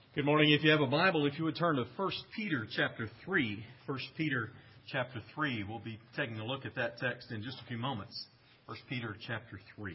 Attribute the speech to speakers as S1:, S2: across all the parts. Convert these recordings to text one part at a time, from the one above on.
S1: Good morning. If you have a Bible, if you would turn to 1 Peter chapter 3. 1 Peter chapter 3. We'll be taking a look at that text in just a few moments. 1 Peter chapter 3.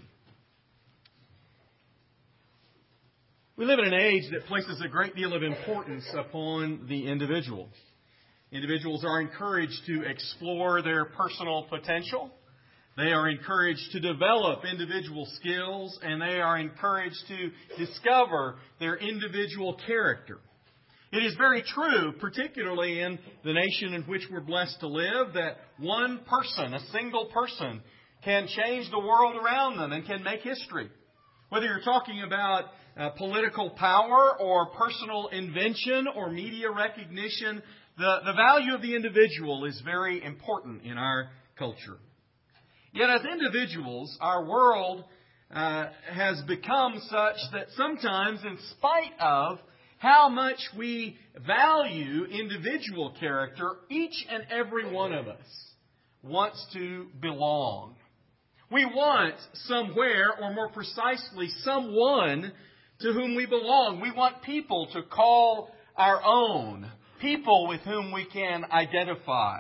S1: We live in an age that places a great deal of importance upon the individual. Individuals are encouraged to explore their personal potential. They are encouraged to develop individual skills, and they are encouraged to discover their individual character. It is very true, particularly in the nation in which we're blessed to live, that one person, a single person, can change the world around them and can make history. Whether you're talking about political power or personal invention or media recognition, the value of the individual is very important in our culture. Yet as individuals, our world has become such that sometimes, in spite of how much we value individual character, each and every one of us wants to belong. We want somewhere, or more precisely, someone to whom we belong. We want people to call our own, people with whom we can identify.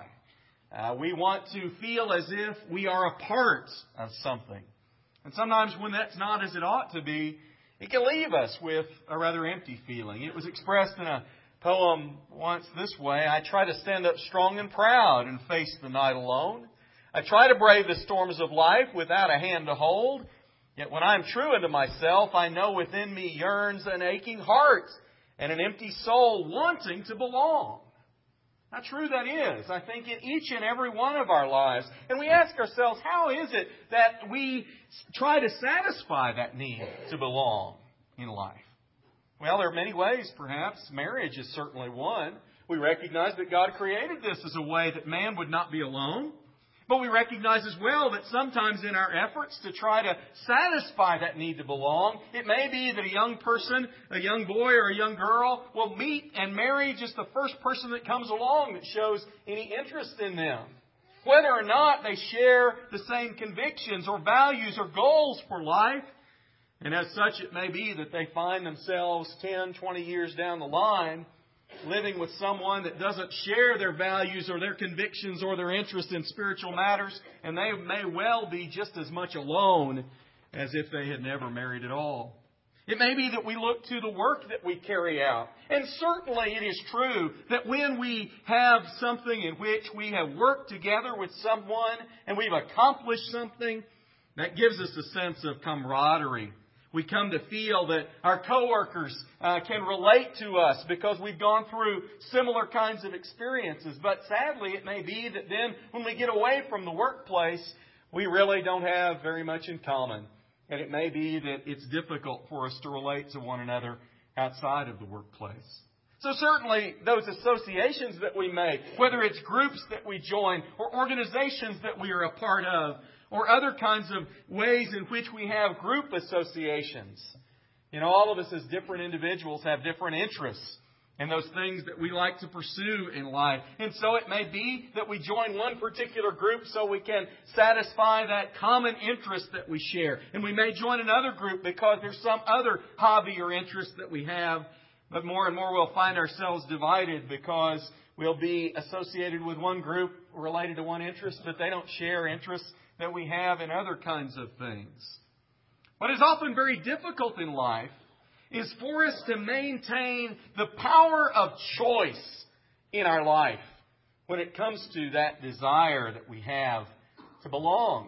S1: We want to feel as if we are a part of something. And sometimes when that's not as it ought to be, it can leave us with a rather empty feeling. It was expressed in a poem once this way: I try to stand up strong and proud and face the night alone. I try to brave the storms of life without a hand to hold. Yet when I'm true unto myself, I know within me yearns an aching heart and an empty soul wanting to belong. How true that is, I think, in each and every one of our lives. And we ask ourselves, how is it that we try to satisfy that need to belong in life? Well, there are many ways, perhaps. Marriage is certainly one. We recognize that God created this as a way that man would not be alone. But we recognize as well that sometimes in our efforts to try to satisfy that need to belong, it may be that a young person, a young boy or a young girl, will meet and marry just the first person that comes along that shows any interest in them. Whether or not they share the same convictions or values or goals for life. And as such, it may be that they find themselves 10, 20 years down the line living with someone that doesn't share their values or their convictions or their interest in spiritual matters, and they may well be just as much alone as if they had never married at all. It may be that we look to the work that we carry out. And certainly it is true that when we have something in which we have worked together with someone and we've accomplished something, that gives us a sense of camaraderie. We come to feel that our coworkers can relate to us because we've gone through similar kinds of experiences. But sadly, it may be that then when we get away from the workplace, we really don't have very much in common. And it may be that it's difficult for us to relate to one another outside of the workplace. So certainly those associations that we make, whether it's groups that we join or organizations that we are a part of, or other kinds of ways in which we have group associations. You know, all of us as different individuals have different interests in those things that we like to pursue in life. And so it may be that we join one particular group so we can satisfy that common interest that we share. And we may join another group because there's some other hobby or interest that we have. But more and more we'll find ourselves divided because we'll be associated with one group related to one interest, but they don't share interests that we have in other kinds of things. What is often very difficult in life is for us to maintain the power of choice in our life when it comes to that desire that we have to belong.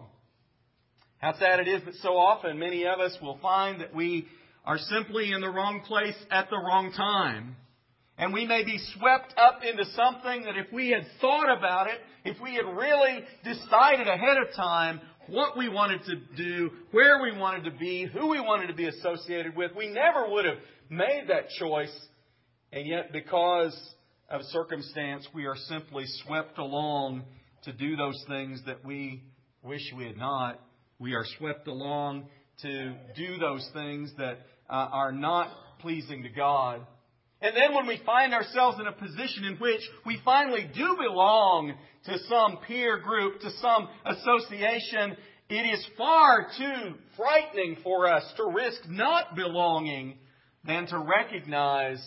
S1: How sad it is that so often many of us will find that we are simply in the wrong place at the wrong time. And we may be swept up into something that if we had thought about it, if we had really decided ahead of time what we wanted to do, where we wanted to be, who we wanted to be associated with, we never would have made that choice. And yet because of circumstance, we are simply swept along to do those things that we wish we had not. We are swept along to do those things that are not pleasing to God. And then when we find ourselves in a position in which we finally do belong to some peer group, to some association, it is far too frightening for us to risk not belonging than to recognize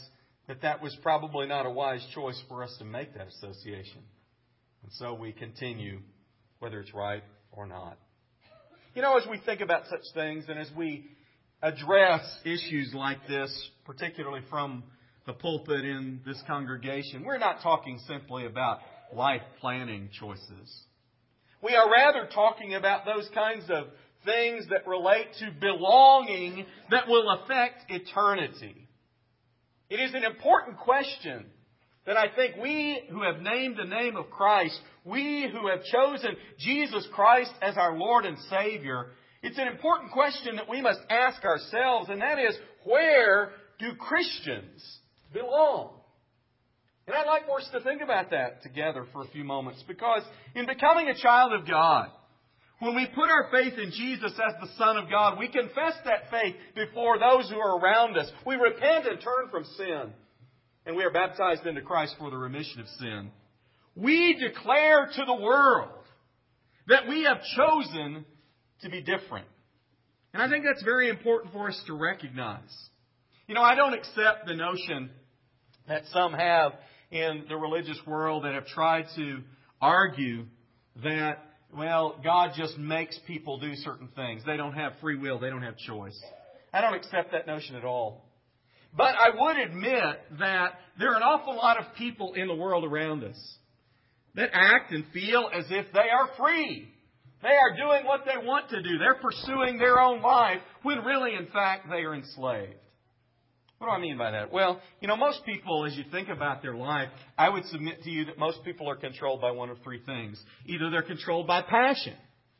S1: that was probably not a wise choice for us to make that association. And so we continue, whether it's right or not. You know, as we think about such things and as we address issues like this, particularly from the pulpit in this congregation, we're not talking simply about life planning choices. We are rather talking about those kinds of things that relate to belonging that will affect eternity. It is an important question that I think we who have named the name of Christ, we who have chosen Jesus Christ as our Lord and Savior, it's an important question that we must ask ourselves, and that is, where do Christians belong? And I'd like for us to think about that together for a few moments, because in becoming a child of God, when we put our faith in Jesus as the Son of God, we confess that faith before those who are around us. We repent and turn from sin. And we are baptized into Christ for the remission of sin. We declare to the world that we have chosen to be different. And I think that's very important for us to recognize. You know, I don't accept the notion that some have in the religious world that have tried to argue that, well, God just makes people do certain things. They don't have free will. They don't have choice. I don't accept that notion at all. But I would admit that there are an awful lot of people in the world around us that act and feel as if they are free. They are doing what they want to do. They're pursuing their own life when really, in fact, they are enslaved. What do I mean by that? Well, you know, most people, as you think about their life, I would submit to you that most people are controlled by one of three things. Either they're controlled by passion.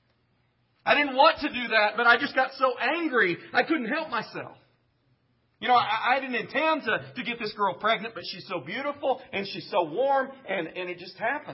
S1: I didn't want to do that, but I just got so angry I couldn't help myself. You know, I didn't intend to get this girl pregnant, but she's so beautiful and she's so warm, and it just happened.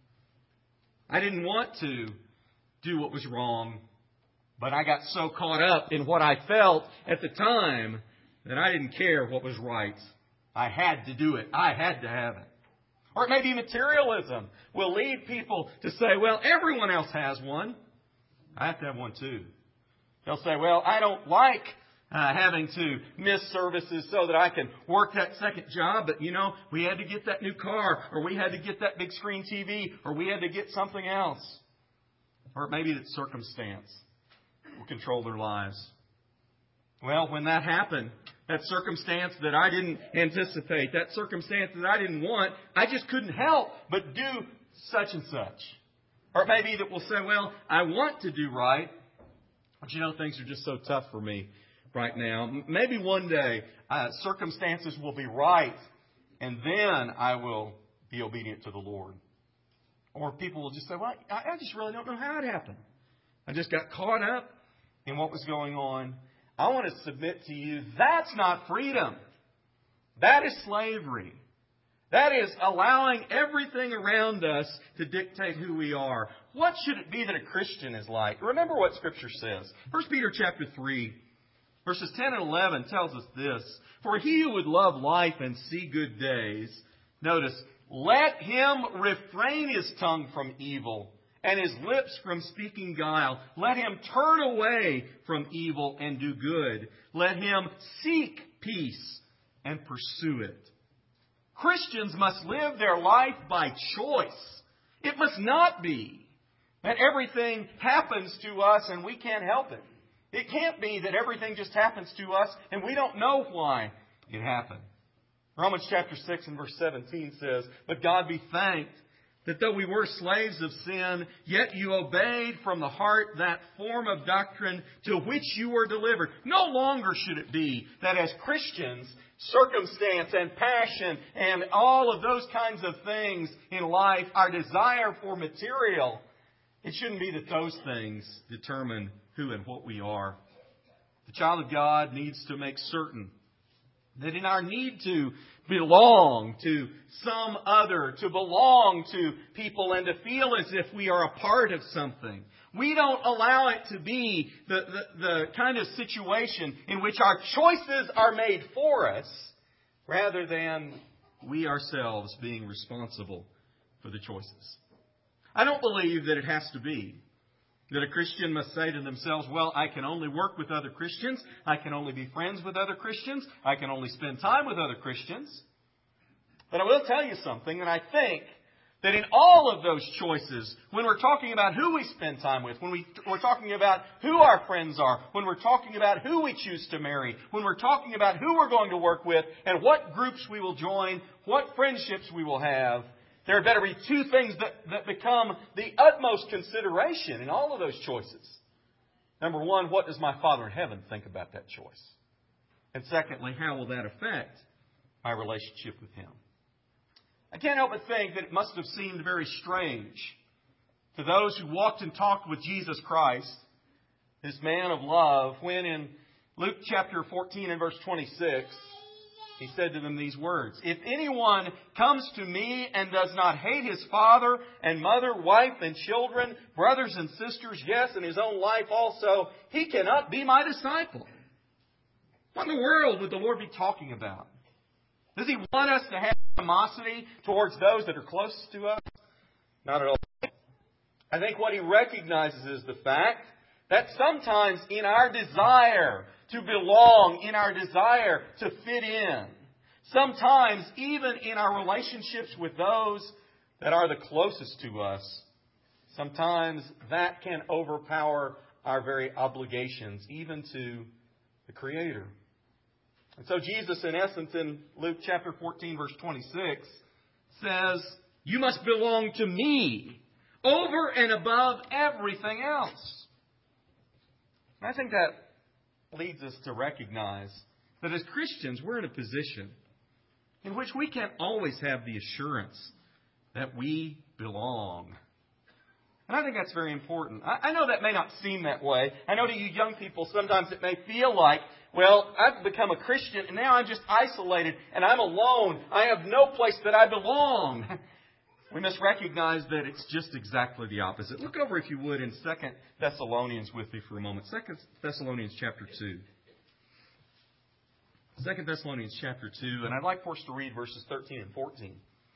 S1: I didn't want to do what was wrong, but I got so caught up in what I felt at the time that I didn't care what was right. I had to do it. I had to have it. Or it may be materialism will lead people to say, well, everyone else has one. I have to have one too. They'll say, well, I don't like having to miss services so that I can work that second job. But, you know, we had to get that new car, or we had to get that big screen TV, or we had to get something else. Or maybe that circumstance will control their lives. Well, when that happened, that circumstance that I didn't anticipate, that circumstance that I didn't want, I just couldn't help but do such and such. Or maybe that will say, well, I want to do right, but you know, things are just so tough for me right now. Maybe one day circumstances will be right, and then I will be obedient to the Lord. Or people will just say, well, I just really don't know how it happened. I just got caught up in what was going on. I want to submit to you, that's not freedom. That is slavery. That is allowing everything around us to dictate who we are. What should it be that a Christian is like? Remember what Scripture says. 1 Peter chapter 3, verses 10 and 11 tells us this. For he who would love life and see good days, notice, let him refrain his tongue from evil and his lips from speaking guile. Let him turn away from evil and do good. Let him seek peace and pursue it. Christians must live their life by choice. It must not be that everything happens to us and we can't help it. It can't be that everything just happens to us and we don't know why it happened. Romans chapter 6 and verse 17 says, but God be thanked that though we were slaves of sin, yet you obeyed from the heart that form of doctrine to which you were delivered. No longer should it be that as Christians, circumstance and passion and all of those kinds of things in life, our desire for material, it shouldn't be that those things determine who and what we are. The child of God needs to make certain that in our need to belong to some other, to belong to people and to feel as if we are a part of something, we don't allow it to be the kind of situation in which our choices are made for us rather than we ourselves being responsible for the choices. I don't believe that it has to be that a Christian must say to themselves, well, I can only work with other Christians. I can only be friends with other Christians. I can only spend time with other Christians. But I will tell you something, and I think that in all of those choices, when we're talking about who we spend time with, when we're talking about who our friends are, when we're talking about who we choose to marry, when we're talking about who we're going to work with, and what groups we will join, what friendships we will have, there had better be two things that become the utmost consideration in all of those choices. Number one, what does my Father in heaven think about that choice? And secondly, how will that affect my relationship with Him? I can't help but think that it must have seemed very strange to those who walked and talked with Jesus Christ, this man of love, when in Luke chapter 14 and verse 26, He said to them these words, "If anyone comes to me and does not hate his father and mother, wife and children, brothers and sisters, yes, and his own life also, he cannot be my disciple." What in the world would the Lord be talking about? Does He want us to have animosity towards those that are closest to us? Not at all. I think what He recognizes is the fact that sometimes in our desire to belong, in our desire to fit in, sometimes even in our relationships with those that are the closest to us, sometimes that can overpower our very obligations, even to the Creator. And so Jesus, in essence, in Luke chapter 14, verse 26, says, "You must belong to me over and above everything else." And I think that leads us to recognize that as Christians, we're in a position in which we can't always have the assurance that we belong. And I think that's very important. I know that may not seem that way. I know to you young people, sometimes it may feel like, well, I've become a Christian and now I'm just isolated and I'm alone. I have no place that I belong. We must recognize that it's just exactly the opposite. Look over, if you would, in 2 Thessalonians with me for a moment. 2 Thessalonians chapter 2. 2 Thessalonians chapter 2, and I'd like for us to read verses 13 and 14.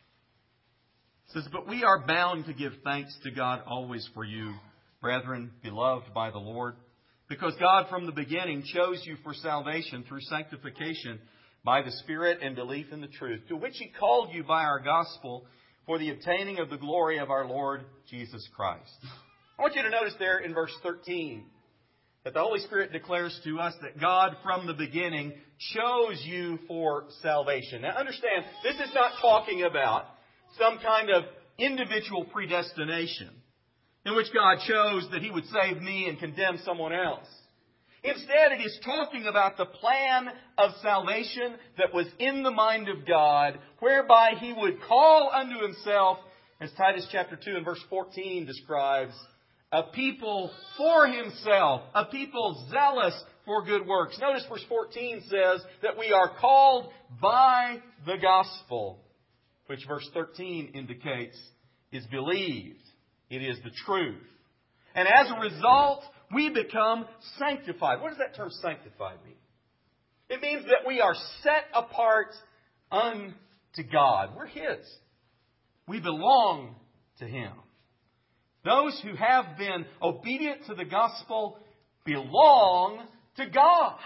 S1: It says, "But we are bound to give thanks to God always for you, brethren, beloved by the Lord, because God from the beginning chose you for salvation through sanctification by the Spirit and belief in the truth, to which He called you by our gospel for the obtaining of the glory of our Lord Jesus Christ." I want you to notice there in verse 13 that the Holy Spirit declares to us that God from the beginning chose you for salvation. Now understand, this is not talking about some kind of individual predestination in which God chose that He would save me and condemn someone else. Instead, it is talking about the plan of salvation that was in the mind of God, whereby He would call unto Himself, as Titus chapter 2 and verse 14 describes, a people for Himself, a people zealous for good works. Notice verse 14 says that we are called by the gospel, which verse 13 indicates is believed. It is the truth. And as a result, we become sanctified. What does that term sanctified mean? It means that we are set apart unto God. We're His. We belong to Him. Those who have been obedient to the gospel belong to God.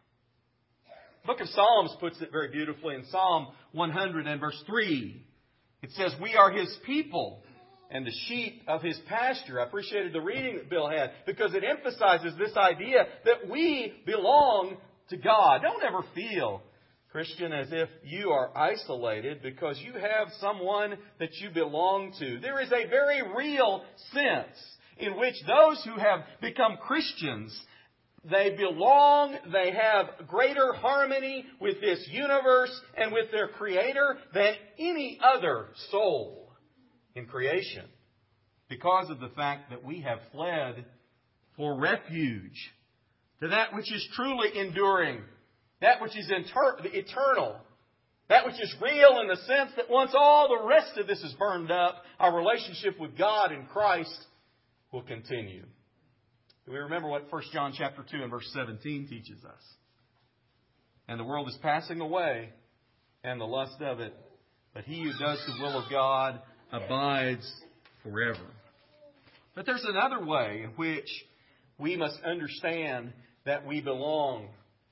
S1: The book of Psalms puts it very beautifully in Psalm 100 and verse 3. It says, "We are His people and the sheep of His pasture." I appreciated the reading that Bill had because it emphasizes this idea that we belong to God. Don't ever feel, Christian, as if you are isolated because you have someone that you belong to. There is a very real sense in which those who have become Christians, they belong, they have greater harmony with this universe and with their Creator than any other soul in creation, because of the fact that we have fled for refuge to that which is truly enduring, that which is eternal, that which is real in the sense that once all the rest of this is burned up, our relationship with God in Christ will continue. Do we remember what 1 John chapter 2 and verse 17 teaches us? "And the world is passing away, and the lust of it, but he who does the will of God abides forever." But there's another way in which we must understand that we belong.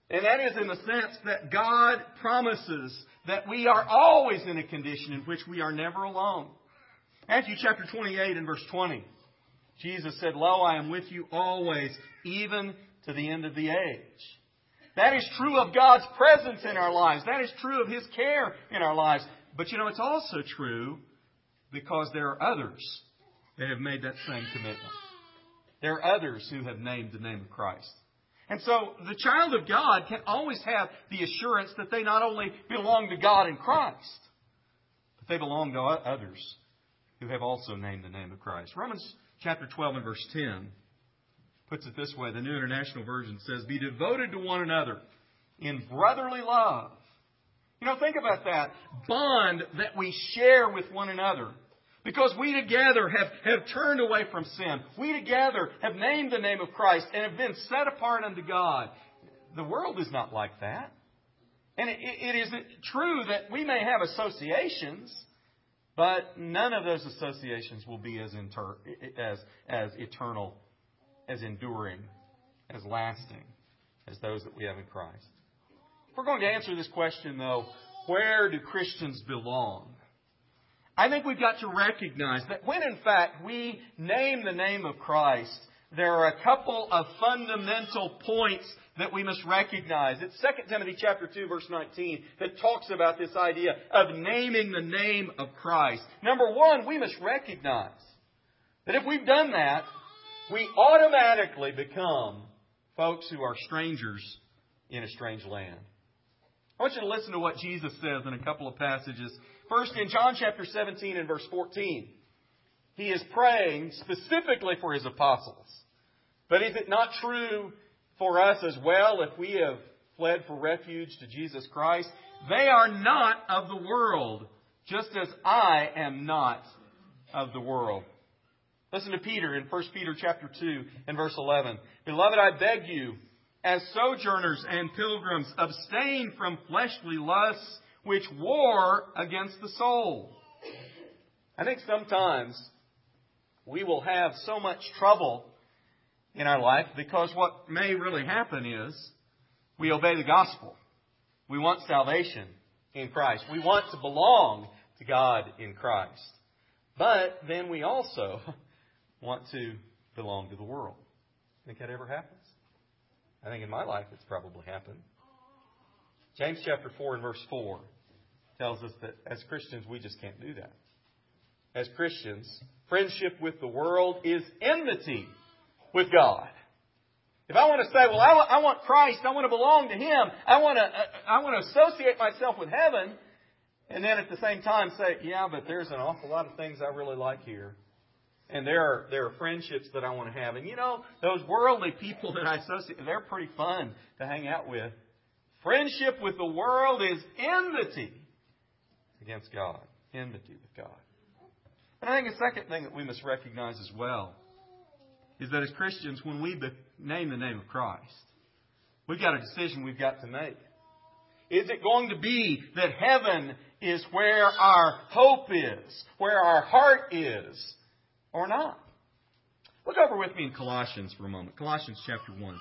S1: And that is in the sense that God promises that we are always in a condition in which we are never alone. Matthew chapter 28 and verse 20. Jesus said, "Lo, I am with you always, even to the end of the age." That is true of God's presence in our lives. That is true of His care in our lives. But it's also true because there are others that have made that same commitment. There are others who have named the name of Christ. And so the child of God can always have the assurance that they not only belong to God in Christ, but they belong to others who have also named the name of Christ. Romans chapter 12 and verse 10 puts it this way. The New International Version says, "Be devoted to one another in brotherly love." Think about that bond that we share with one another. Because we together have turned away from sin. We together have named the name of Christ and have been set apart unto God. The world is not like that. And it is true that we may have associations, but none of those associations will be as eternal, as enduring, as lasting as those that we have in Christ. If we're going to answer this question, though, where do Christians belong? I think we've got to recognize that when, in fact, we name the name of Christ, there are a couple of fundamental points that we must recognize. It's 2 Timothy chapter 2, verse 19 that talks about this idea of naming the name of Christ. Number one, we must recognize that if we've done that, we automatically become folks who are strangers in a strange land. I want you to listen to what Jesus says in a couple of passages. First, in John chapter 17 and verse 14, He is praying specifically for His apostles. But is it not true for us as well if we have fled for refuge to Jesus Christ? They are not of the world, just as I am not of the world. Listen to Peter in 1 Peter chapter 2 and verse 11. "Beloved, I beg you, as sojourners and pilgrims, abstain from fleshly lusts which war against the soul." I think sometimes we will have so much trouble in our life because what may really happen is we obey the gospel. We want salvation in Christ. We want to belong to God in Christ. But then we also want to belong to the world. Think that ever happens? I think in my life it's probably happened. James chapter 4 and verse 4 tells us that as Christians we just can't do that. As Christians, friendship with the world is enmity with God. If I want to say, well, I want Christ, I want to belong to Him, I want to associate myself with heaven, and then at the same time say, yeah, but there's an awful lot of things I really like here. And there are friendships that I want to have. And those worldly people that I associate, they're pretty fun to hang out with. Friendship with the world is enmity against God. Enmity with God. And I think a second thing that we must recognize as well is that as Christians, when we name the name of Christ, we've got a decision we've got to make. Is it going to be that heaven is where our hope is, where our heart is, or not? Look over with me in Colossians for a moment. Colossians chapter 1.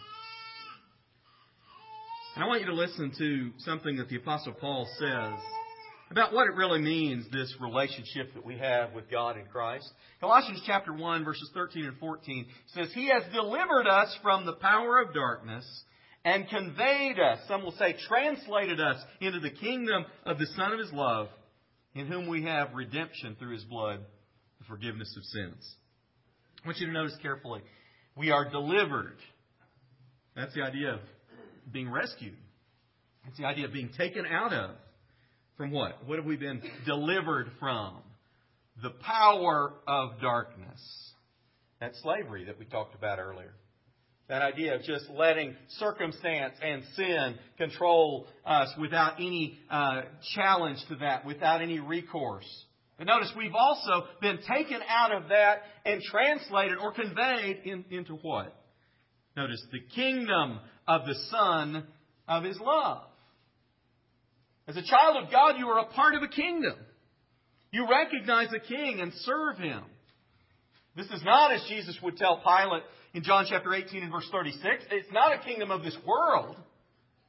S1: And I want you to listen to something that the Apostle Paul says about what it really means, this relationship that we have with God in Christ. Colossians chapter 1, verses 13 and 14 says, "He has delivered us from the power of darkness and conveyed us," some will say translated us, "into the kingdom of the Son of His love, in whom we have redemption through His blood, the forgiveness of sins." I want you to notice carefully. We are delivered. That's the idea of being rescued. That's the idea of being taken out of. From what? What have we been delivered from? The power of darkness. That slavery that we talked about earlier. That idea of just letting circumstance and sin control us without any challenge to that, without any recourse. But notice we've also been taken out of that and translated or conveyed into what? Notice the kingdom of the Son of His love. As a child of God, you are a part of a kingdom. You recognize the King and serve Him. This is not, as Jesus would tell Pilate in John chapter 18 and verse 36, it's not a kingdom of this world.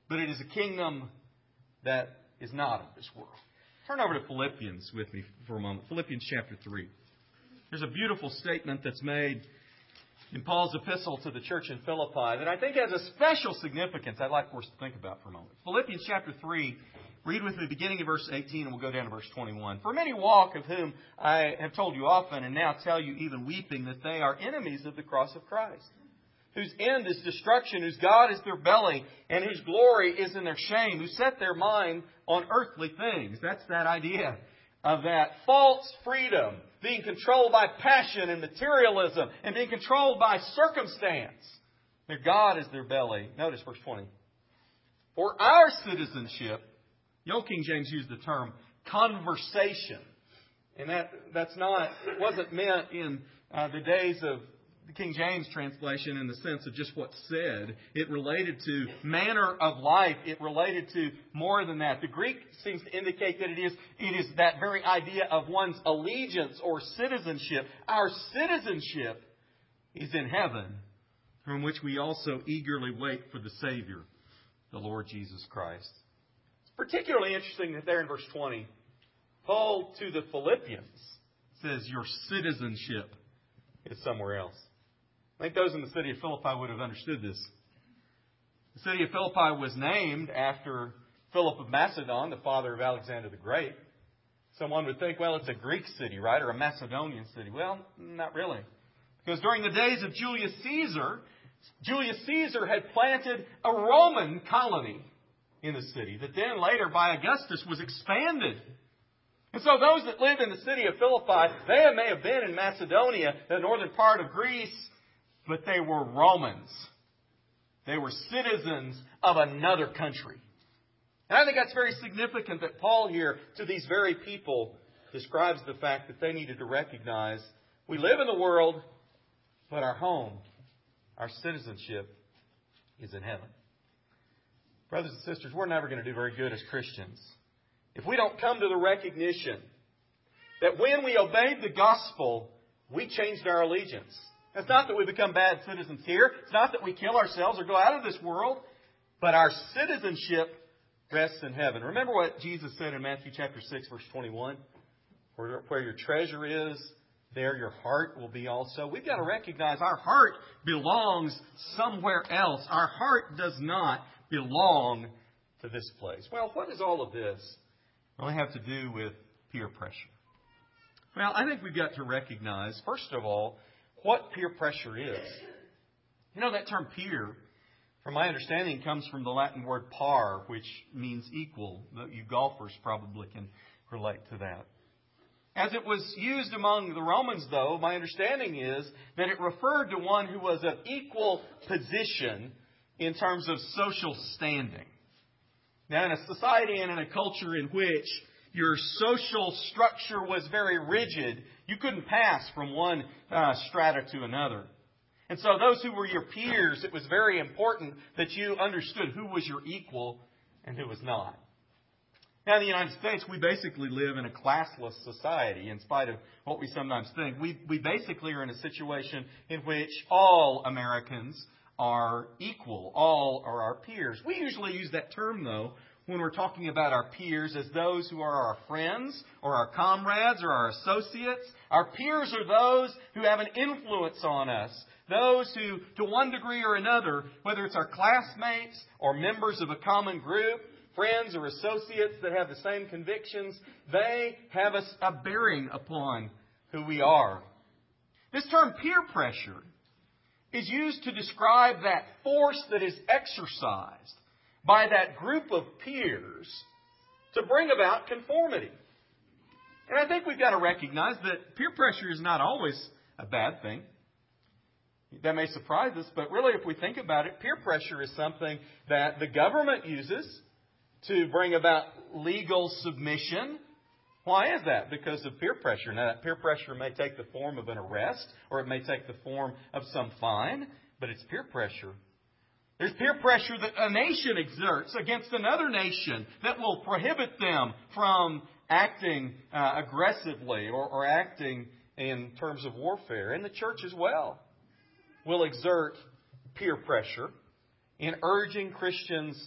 S1: but it is a kingdom that is not of this world. Turn over to Philippians with me for a moment. Philippians chapter 3. There's a beautiful statement that's made in Paul's epistle to the church in Philippi that I think has a special significance I'd like for us to think about for a moment. Philippians chapter 3, read with me beginning of verse 18 and we'll go down to verse 21. For many walk, of whom I have told you often and now tell you even weeping, that they are enemies of the cross of Christ, whose end is destruction, whose God is their belly, and whose glory is in their shame, who set their mind on earthly things. That's that idea of that false freedom, being controlled by passion and materialism, and being controlled by circumstance. Their God is their belly. Notice verse 20. For our citizenship, the old King James used the term conversation. And wasn't meant in the days of the King James translation in the sense of just what's said. It related to manner of life. It related to more than that. The Greek seems to indicate that it is that very idea of one's allegiance or citizenship. Our citizenship is in heaven, from which we also eagerly wait for the Savior, the Lord Jesus Christ. It's particularly interesting that there in verse 20, Paul to the Philippians says your citizenship is somewhere else. I think those in the city of Philippi would have understood this. The city of Philippi was named after Philip of Macedon, the father of Alexander the Great. Someone would think, well, it's a Greek city, right? Or a Macedonian city. Well, not really. Because during the days of Julius Caesar had planted a Roman colony in the city that then later by Augustus was expanded. And so those that lived in the city of Philippi, they may have been in Macedonia, the northern part of Greece, but they were Romans. They were citizens of another country. And I think that's very significant that Paul here, to these very people, describes the fact that they needed to recognize we live in the world, but our home, our citizenship, is in heaven. Brothers and sisters, we're never going to do very good as Christians if we don't come to the recognition that when we obeyed the gospel, we changed our allegiance. It's not that we become bad citizens here. It's not that we kill ourselves or go out of this world. But our citizenship rests in heaven. Remember what Jesus said in Matthew chapter 6, verse 21? Where your treasure is, there your heart will be also. We've got to recognize our heart belongs somewhere else. Our heart does not belong to this place. Well, what does all of this really have to do with peer pressure? Well, I think we've got to recognize, first of all, what peer pressure is. You know, that term peer, from my understanding, comes from the Latin word par, which means equal. You golfers probably can relate to that. As it was used among the Romans, though, my understanding is that it referred to one who was of equal position in terms of social standing. Now, in a society and in a culture in which your social structure was very rigid, you couldn't pass from one strata to another. And so those who were your peers, it was very important that you understood who was your equal and who was not. Now, in the United States, we basically live in a classless society, in spite of what we sometimes think. We basically are in a situation in which all Americans are equal. All are our peers. We usually use that term, though, when we're talking about our peers as those who are our friends or our comrades or our associates. Our peers are those who have an influence on us. Those who, to one degree or another, whether it's our classmates or members of a common group, friends or associates that have the same convictions, they have a bearing upon who we are. This term peer pressure is used to describe that force that is exercised by that group of peers to bring about conformity. And I think we've got to recognize that peer pressure is not always a bad thing. That may surprise us, but really if we think about it, peer pressure is something that the government uses to bring about legal submission. Why is that? Because of peer pressure. Now, that peer pressure may take the form of an arrest, or it may take the form of some fine, but it's peer pressure. There's peer pressure that a nation exerts against another nation that will prohibit them from acting aggressively or acting in terms of warfare. And the church as well will exert peer pressure in urging Christians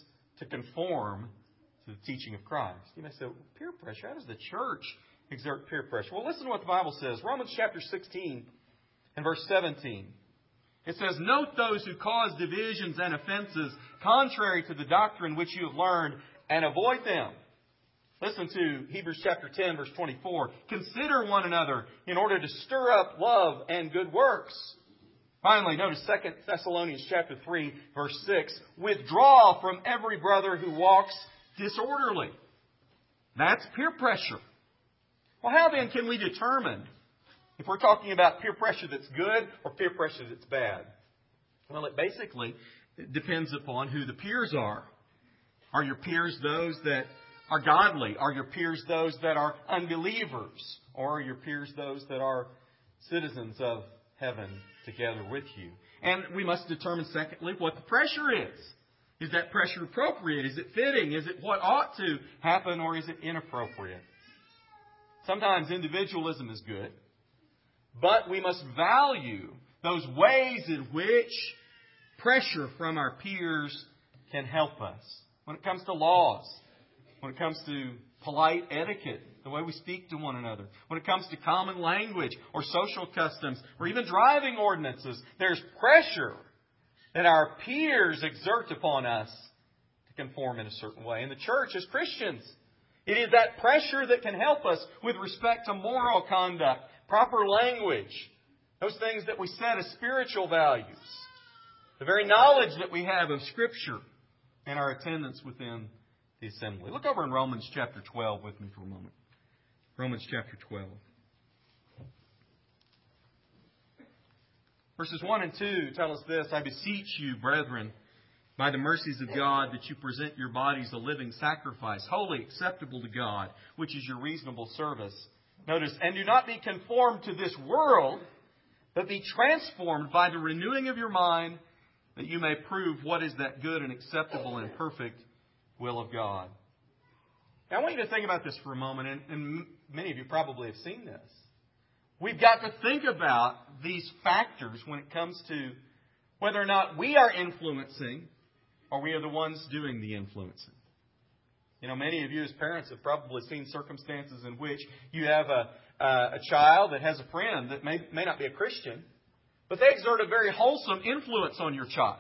S1: to conform to the teaching of Christ. You may say, peer pressure, how does the church exert peer pressure? Well, listen to what the Bible says. Romans chapter 16 and verse 17. It says, "Note those who cause divisions and offenses contrary to the doctrine which you have learned, and avoid them." Listen to Hebrews chapter 10, verse 24. "Consider one another in order to stir up love and good works." Finally, notice 2 Thessalonians chapter 3, verse 6. "Withdraw from every brother who walks disorderly." That's peer pressure. Well, how then can we determine if we're talking about peer pressure that's good or peer pressure that's bad? Well, it basically depends upon who the peers are. Are your peers those that are godly? Are your peers those that are unbelievers? Or are your peers those that are citizens of heaven together with you? And we must determine, secondly, what the pressure is. Is that pressure appropriate? Is it fitting? Is it what ought to happen, or is it inappropriate? Sometimes individualism is good, but we must value those ways in which pressure from our peers can help us. When it comes to laws, when it comes to polite etiquette, the way we speak to one another, when it comes to common language or social customs, or even driving ordinances, there's pressure that our peers exert upon us to conform in a certain way. In the church, as Christians, it is that pressure that can help us with respect to moral conduct, proper language, those things that we set as spiritual values, the very knowledge that we have of Scripture, and our attendance within the assembly. Look over in Romans chapter 12 with me for a moment. Romans chapter 12. Verses 1 and 2 tell us this: "I beseech you, brethren, by the mercies of God, that you present your bodies a living sacrifice, wholly acceptable to God, which is your reasonable service." Notice, "And do not be conformed to this world, but be transformed by the renewing of your mind, that you may prove what is that good and acceptable and perfect will of God." Now, I want you to think about this for a moment, and many of you probably have seen this. We've got to think about these factors when it comes to whether or not we are influencing or we are the ones doing the influencing. You know, many of you as parents have probably seen circumstances in which you have a child that has a friend that may not be a Christian, but they exert a very wholesome influence on your child.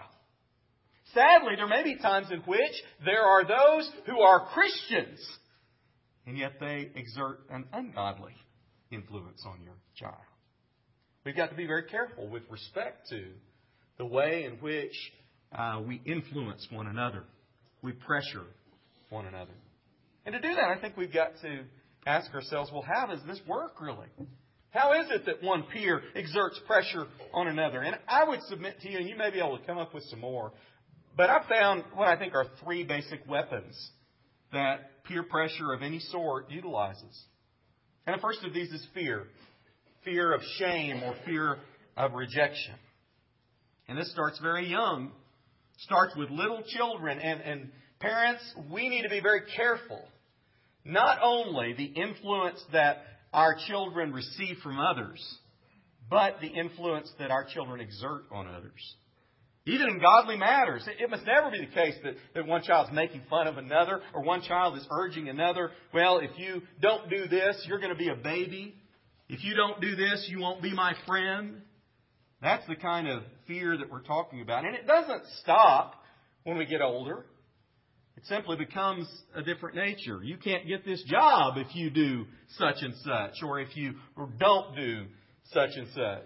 S1: Sadly, there may be times in which there are those who are Christians, and yet they exert an ungodly influence on your child. We've got to be very careful with respect to the way in which we influence one another. We pressure one another. And to do that, I think we've got to ask ourselves, well, how does this work really? How is it that one peer exerts pressure on another? And I would submit to you, and you may be able to come up with some more, but I've found what I think are three basic weapons that peer pressure of any sort utilizes. And the first of these is fear. Fear of shame or fear of rejection. And this starts very young. Starts with little children. And parents, we need to be very careful. Not only the influence that our children receive from others, but the influence that our children exert on others. Even in godly matters, it must never be the case that one child's making fun of another or one child is urging another, well, if you don't do this, you're going to be a baby. If you don't do this, you won't be my friend. That's the kind of fear that we're talking about. And it doesn't stop when we get older. It simply becomes a different nature. You can't get this job if you do such and such, or if you don't do such and such.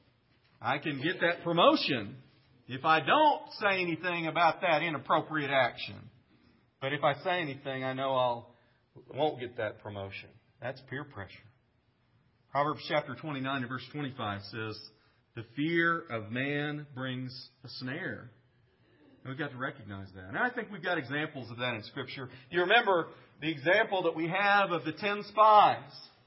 S1: I can get that promotion if I don't say anything about that inappropriate action. But if I say anything, I know I won't get that promotion. That's peer pressure. Proverbs chapter 29 and verse 25 says, "The fear of man brings a snare." And we've got to recognize that. And I think we've got examples of that in Scripture. You remember the example that we have of the 10 spies.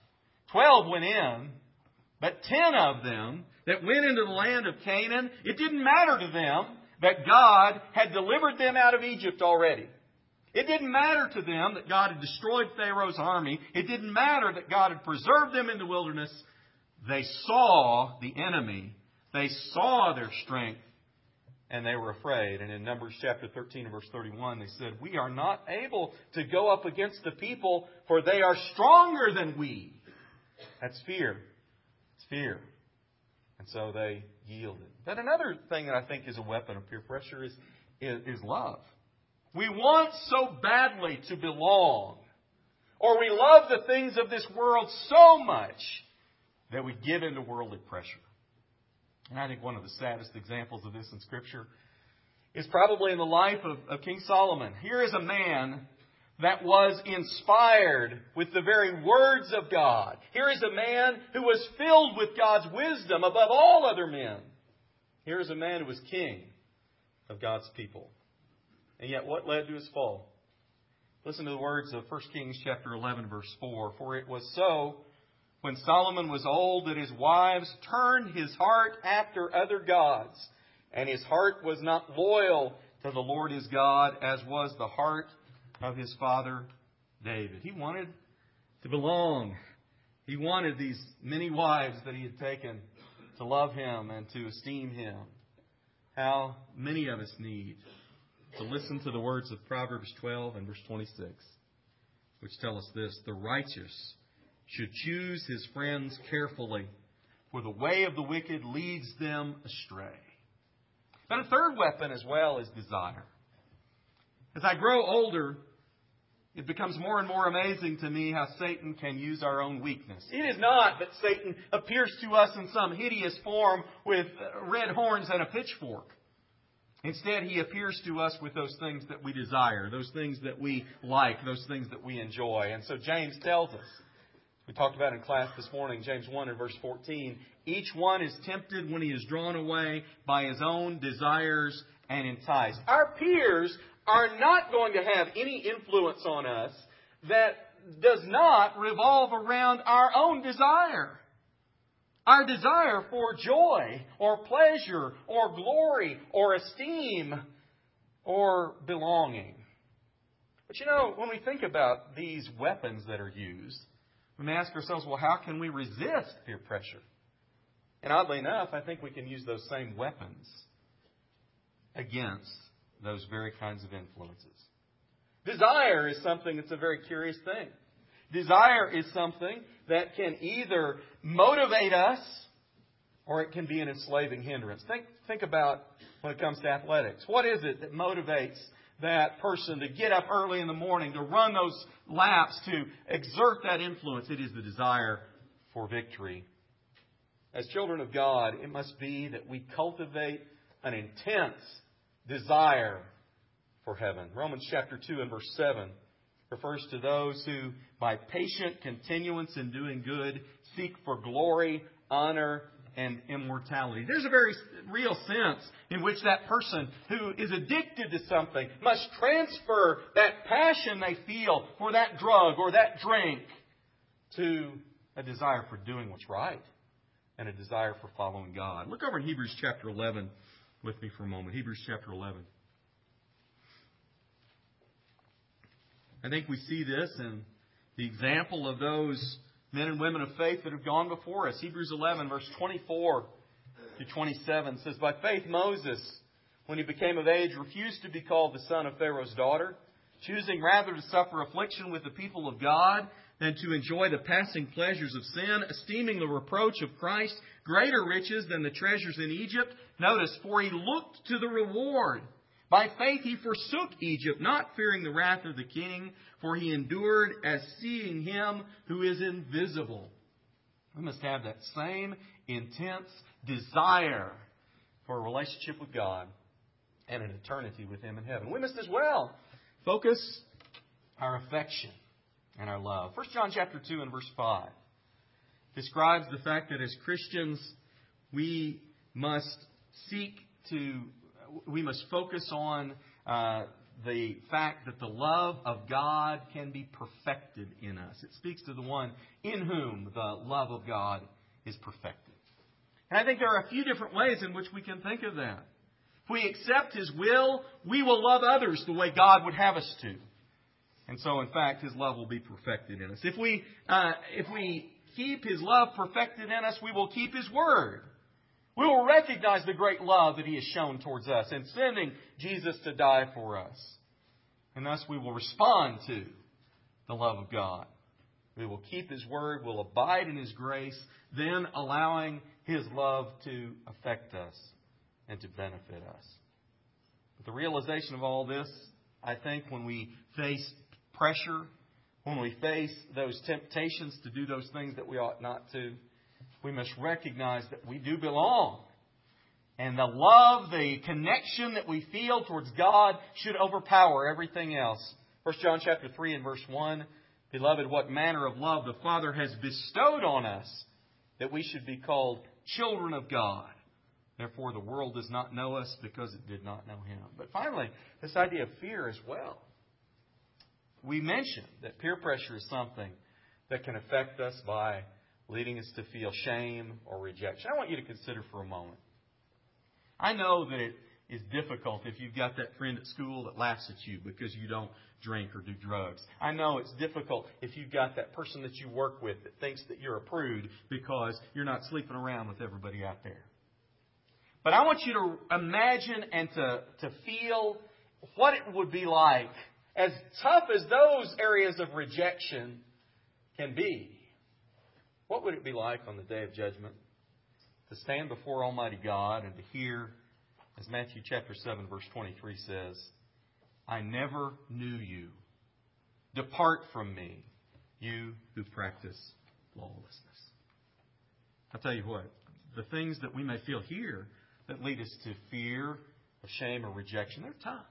S1: 12 went in, but 10 of them that went into the land of Canaan, it didn't matter to them that God had delivered them out of Egypt already. It didn't matter to them that God had destroyed Pharaoh's army. It didn't matter that God had preserved them in the wilderness. They saw the enemy. They saw their strength. and they were afraid. And in Numbers chapter 13 and verse 31, they said, "We are not able to go up against the people, for they are stronger than we." That's fear. It's fear. And so they yielded. But another thing that I think is a weapon of peer pressure is love. We want so badly to belong, or we love the things of this world so much that we give in to worldly pressure. And I think one of the saddest examples of this in Scripture is probably in the life of King Solomon. Here is a man that was inspired with the very words of God. Here is a man who was filled with God's wisdom above all other men. Here is a man who was king of God's people. And yet what led to his fall? Listen to the words of 1 Kings chapter 11, verse 4. "For it was so, when Solomon was old, that his wives turned his heart after other gods, and his heart was not loyal to the Lord his God, as was the heart of his father David." He wanted to belong. He wanted these many wives that he had taken to love him and to esteem him. How many of us need to listen to the words of Proverbs 12 and verse 26, which tell us this: "The righteous should choose his friends carefully, for the way of the wicked leads them astray." But a third weapon as well is desire. As I grow older, it becomes more and more amazing to me how Satan can use our own weakness. It is not that Satan appears to us in some hideous form with red horns and a pitchfork. Instead, he appears to us with those things that we desire, those things that we like, those things that we enjoy. And so James tells us, we talked about in class this morning, James 1 and verse 14, "Each one is tempted when he is drawn away by his own desires and enticed." Our peers are not going to have any influence on us that does not revolve around our own desire. Our desire for joy or pleasure or glory or esteem or belonging. But when we think about these weapons that are used, we may ask ourselves, well, how can we resist peer pressure? And oddly enough, I think we can use those same weapons against those very kinds of influences. Desire is something that's a very curious thing. Desire is something that can either motivate us or it can be an enslaving hindrance. Think about when it comes to athletics. What is it that motivates that person to get up early in the morning, to run those laps, to exert that influence? It is the desire for victory. As children of God, it must be that we cultivate an intense desire for heaven. Romans chapter 2 and verse 7 refers to those who, by patient continuance in doing good, seek for glory, honor, and immortality. There's a very real sense in which that person who is addicted to something must transfer that passion they feel for that drug or that drink to a desire for doing what's right and a desire for following God. Look over in Hebrews chapter 11 with me for a moment. Hebrews chapter 11. I think we see this in the example of those men and women of faith that have gone before us. Hebrews 11, verse 24 to 27 says, "By faith Moses, when he became of age, refused to be called the son of Pharaoh's daughter, choosing rather to suffer affliction with the people of God than to enjoy the passing pleasures of sin, esteeming the reproach of Christ greater riches than the treasures in Egypt." Notice, "For he looked to the reward. By faith he forsook Egypt, not fearing the wrath of the king, for he endured as seeing him who is invisible." We must have that same intense desire for a relationship with God and an eternity with Him in heaven. We must as well focus our affection and our love. 1 John chapter 2 and verse 5 describes the fact that as Christians we must focus on the fact that the love of God can be perfected in us. It speaks to the one in whom the love of God is perfected. And I think there are a few different ways in which we can think of that. If we accept His will, we will love others the way God would have us to. And so, in fact, His love will be perfected in us. If we keep His love perfected in us, we will keep His word. We will recognize the great love that He has shown towards us in sending Jesus to die for us. And thus we will respond to the love of God. We will keep His Word, we'll abide in His grace, then allowing His love to affect us and to benefit us. But the realization of all this, I think, when we face pressure, when we face those temptations to do those things that we ought not to, we must recognize that we do belong. And the love, the connection that we feel towards God should overpower everything else. 1 John chapter 3 and verse 1, Beloved, what manner of love the Father has bestowed on us, that we should be called children of God. Therefore the world does not know us because it did not know Him. But finally, this idea of fear as well. We mentioned that peer pressure is something that can affect us by leading us to feel shame or rejection. I want you to consider for a moment. I know that it is difficult if you've got that friend at school that laughs at you because you don't drink or do drugs. I know it's difficult if you've got that person that you work with that thinks that you're a prude because you're not sleeping around with everybody out there. But I want you to imagine and to feel what it would be like, as tough as those areas of rejection can be. What would it be like on the day of judgment to stand before Almighty God and to hear, as Matthew chapter 7 verse 23 says, I never knew you. Depart from me, you who practice lawlessness. I'll tell you what, the things that we may feel here that lead us to fear or shame or rejection, they're tough.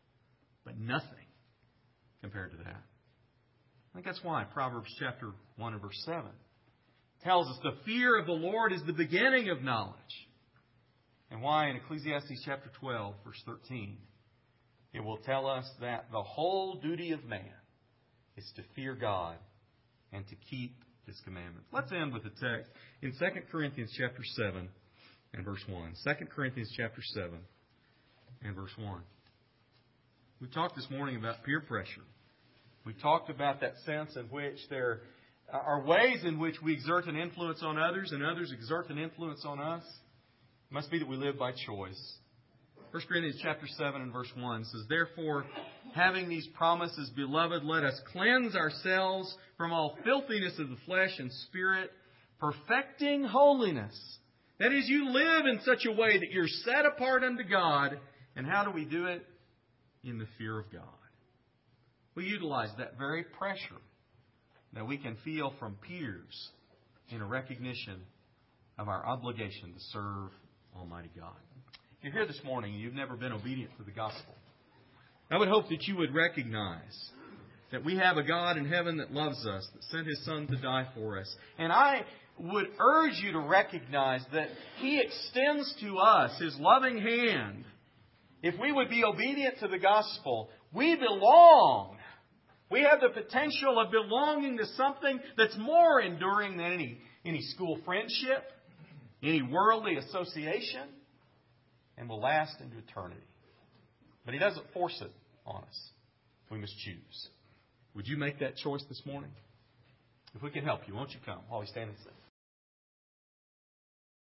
S1: But nothing compared to that. I think that's why Proverbs chapter 1 and verse 7 tells us the fear of the Lord is the beginning of knowledge. And why in Ecclesiastes chapter 12, verse 13, it will tell us that the whole duty of man is to fear God and to keep His commandments. Let's end with a text in 2 Corinthians chapter 7 and verse 1. 2 Corinthians chapter 7 and verse 1. We talked this morning about peer pressure. We talked about that sense in which there are ways in which we exert an influence on others and others exert an influence on us. It must be that we live by choice. 1 Corinthians chapter 7 and verse 1 says, Therefore, having these promises, beloved, let us cleanse ourselves from all filthiness of the flesh and spirit, perfecting holiness. That is, you live in such a way that you're set apart unto God. And how do we do it? In the fear of God. We utilize that very pressure that we can feel from peers in a recognition of our obligation to serve Almighty God. If you're here this morning and you've never been obedient to the gospel, I would hope that you would recognize that we have a God in heaven that loves us, that sent His Son to die for us. And I would urge you to recognize that He extends to us His loving hand. If we would be obedient to the gospel, we belong. We have the potential of belonging to something that's more enduring than any school friendship, any worldly association, and will last into eternity. But He doesn't force it on us. We must choose. Would you make that choice this morning? If we can help you, won't you come while we stand and sing?